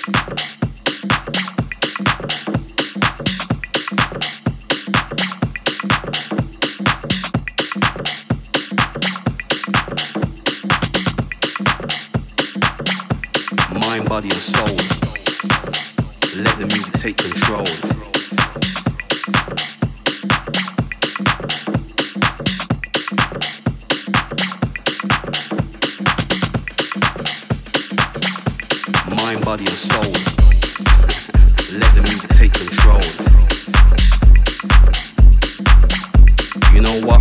Mind, body and soul. Let the music take control. Mind, body and soul. Let the music take control. You know what?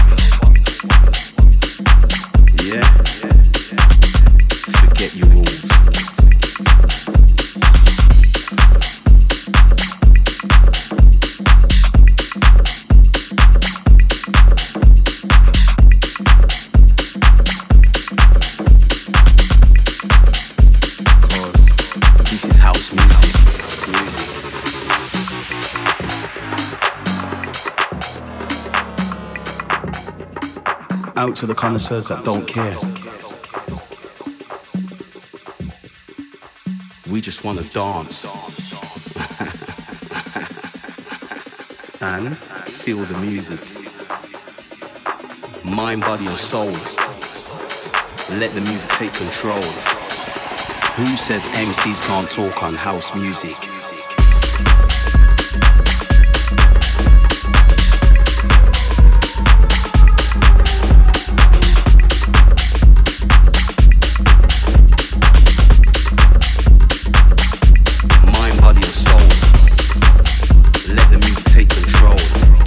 Yeah. Forget your rules. This is house music. Out to the connoisseurs that don't care. We just want to dance and feel the music. Mind, body and soul. Let the music take control. Who says MCs can't talk on house music? Mind, body and soul. Let the music take control.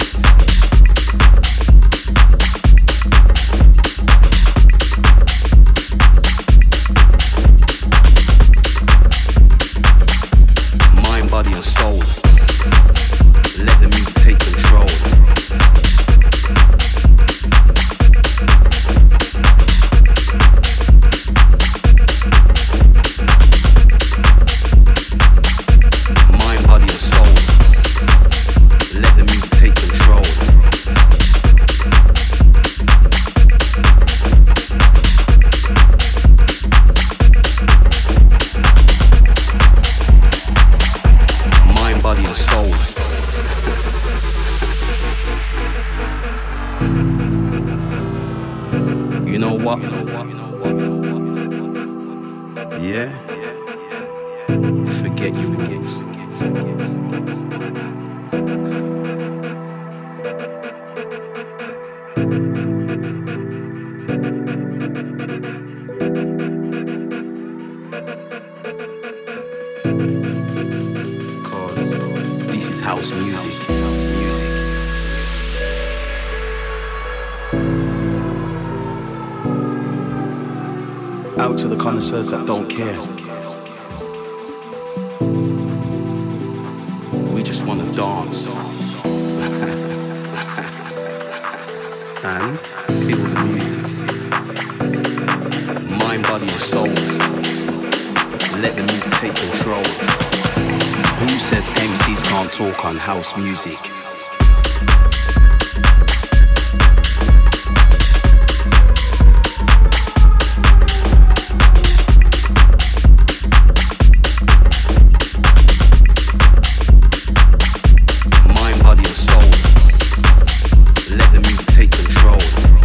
Body and soul. Let the music take control. Mind, body and soul. Let the music take control. Body and soul. You know what? Yeah. Forget your rules. This is house music. Out to the connoisseurs that don't care. We just want to dance and feel the music. Mind, body and soul. Let the music take control. Who says MCs can't talk on house music? Mind, body and soul. Let the music take control.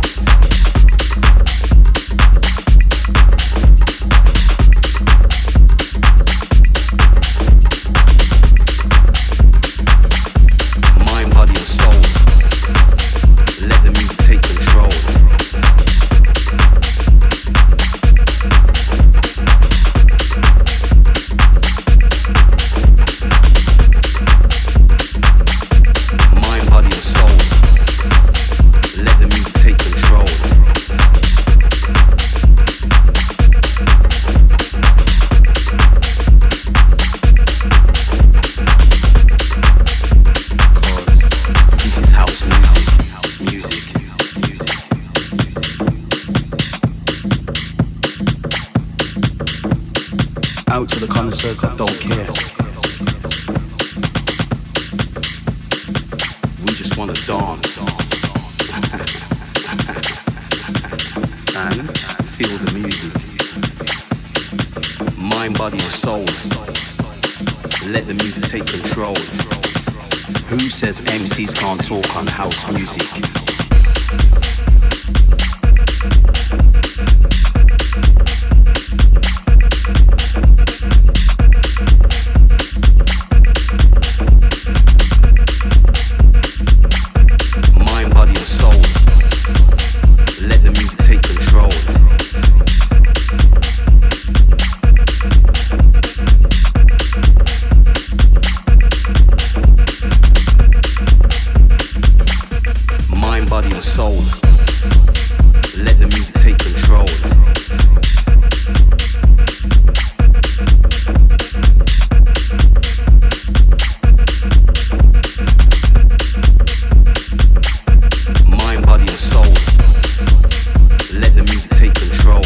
Body and soul. Let the music take control. Mind, body and soul. Let the music take control. This is house music. Out to the connoisseurs that don't care. We just want to dance and feel the music. Mind, Mind, body and soul. Let the music take control. Who says MCs can't talk on house music? Mind, body and soul. Let the music take control. Mind, body and soul. Let the music take control. Mind, body and soul. Let the music take control.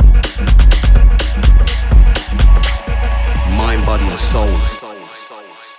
Mind, body and soul.